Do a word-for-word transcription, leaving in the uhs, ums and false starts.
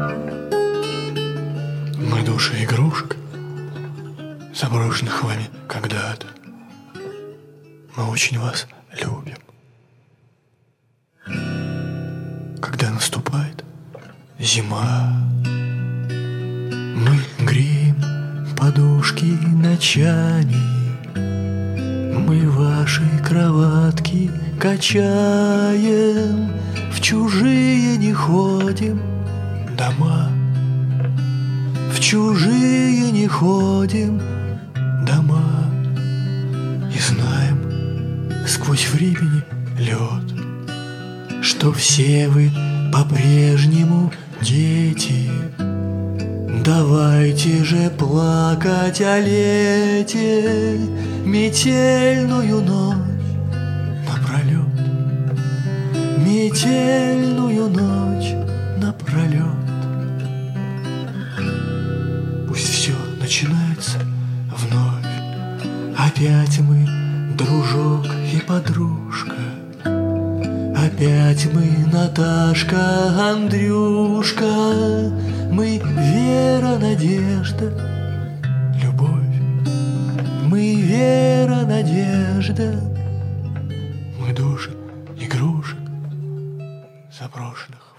Мы души игрушек, заброшенных вами когда-то. Мы очень вас любим. Когда наступает зима, мы греем подушки ночами, мы ваши кроватки качаем, в чужие не ходим дома, в чужие не ходим дома. И знаем сквозь времени лед, что все вы по-прежнему дети. Давайте же плакать о лете, метельную ночь напролет, метельную ночь напролет. Пусть все начинается вновь, опять мы дружок и подружка, опять мы Наташка, Андрюшка, мы вера, надежда, любовь, мы вера, надежда, мы души игрушек заброшенных.